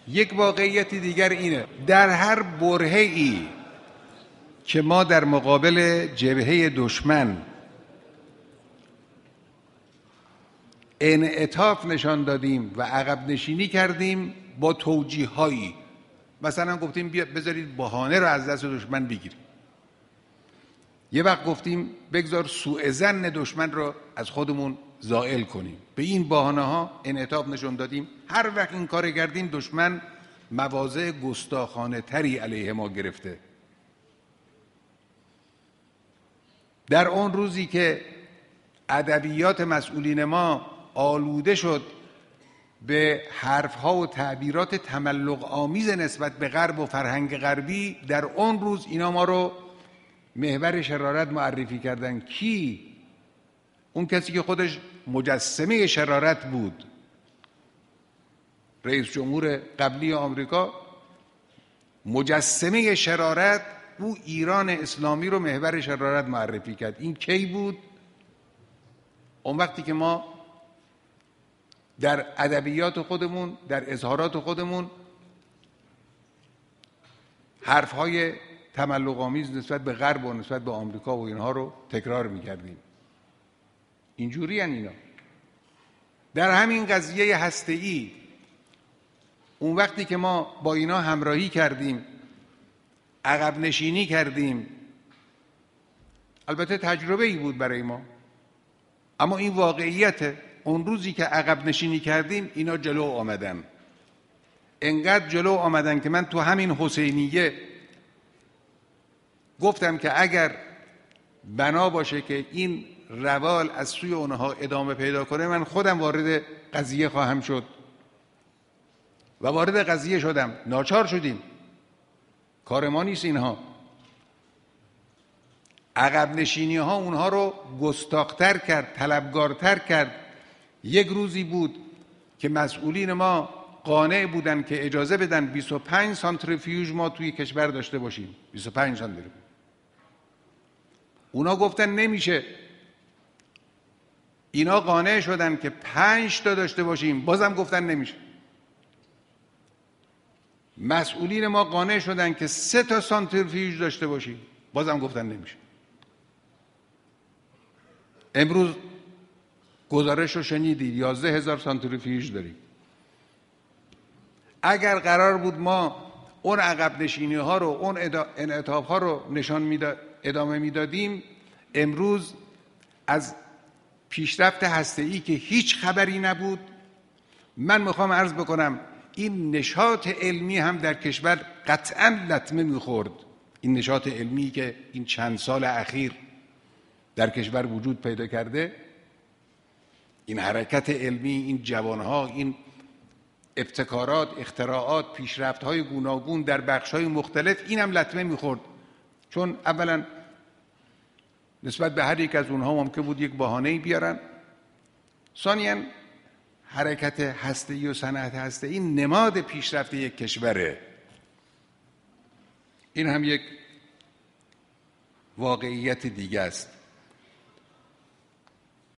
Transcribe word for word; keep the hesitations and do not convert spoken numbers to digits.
یک واقعیت دیگر اینه در هر برهه‌ای که ما در مقابل جبهه دشمن انعطاف نشان دادیم و عقب نشینی کردیم با توجیه‌هایی، مثلا گفتیم بیا بذارید بهانه رو از دست دشمن بگیریم، یه وقت گفتیم بگذار سوء ظن دشمن رو از خودمون زائل کنیم، به این بهانه ها انعطاف نشان دادیم. هر وقت این کار کردیم دشمن مواضع گستاخانه تری علیه ما گرفته. در اون روزی که ادبیات مسئولین ما آلوده شد به حرفها و تعبیرات تملق آمیز نسبت به غرب و فرهنگ غربی، در اون روز اینا ما رو محور شرارت معرفی کردن. کی؟ اون کسی که خودش مجسمه شرارت بود، رئیس جمهور قبلی آمریکا، مجسمه شرارت، او ایران اسلامی رو محور شرارت معرفی کرد. این کی بود؟ اون وقتی که ما در ادبیات خودمون، در اظهارات خودمون حرفهای تملق آمیز نسبت به غرب و نسبت به آمریکا و اینها رو تکرار می‌کردیم. اینجوری ان اینا. در همین قضیه هسته‌ای اون وقتی که ما با اینا همراهی کردیم، عقب نشینی کردیم، البته تجربه ای بود برای ما، اما این واقعیت. اون روزی که عقب نشینی کردیم اینا جلو آمدن، انقدر جلو آمدن که من تو همین حسینیه گفتم که اگر بنا باشه که این روال از سوی اونها ادامه پیدا کنه، من خودم وارد قضیه خواهم شد و وارد قضیه شدم. ناچار شدیم، کار ما نیست اینها. عقب نشینی ها اونها رو گستاخ‌تر کرد، طلبگارتر کرد. یک روزی بود که مسئولین ما قانع بودن که اجازه بدن بیست و پنج سانتریفیوژ ما توی کشور داشته باشیم. بیست و پنج سانتریفیوژ. اونا گفتن نمیشه. اینا قانع شدن که پنج تا داشته باشیم، بازم گفتن نمیشه. مسئولین ما قانع شدن که سه تا سانتریفیوژ داشته باشیم، بازم گفتن نمیشه. امروز گزارش رو شنیدید، یازده هزار سانتریفیوژ داریم. اگر قرار بود ما اون عقب نشینی ها رو، اون انعطاف ها رو نشان میداد، ادامه میدادیم، امروز از پیشرفت هسته‌ای که هیچ خبری نبود. من میخوام عرض بکنم این نشاط علمی هم در کشور قطعاً لطمه میخورد. این نشاط علمی که این چند سال اخیر در کشور وجود پیدا کرده، این حرکت علمی، این جوانها، این ابتکارات، اختراعات، پیشرفت‌های گوناگون در بخش‌های مختلف، اینم لطمه می‌خورد. چون اولا نسبت به هر یک از اونها ممکن بود یک بهانه‌ای بیارن. ثانیاً حرکت هسته‌ای و صنعت هسته‌ای نماد پیشرفت یک کشوره. این هم یک واقعیت دیگه است.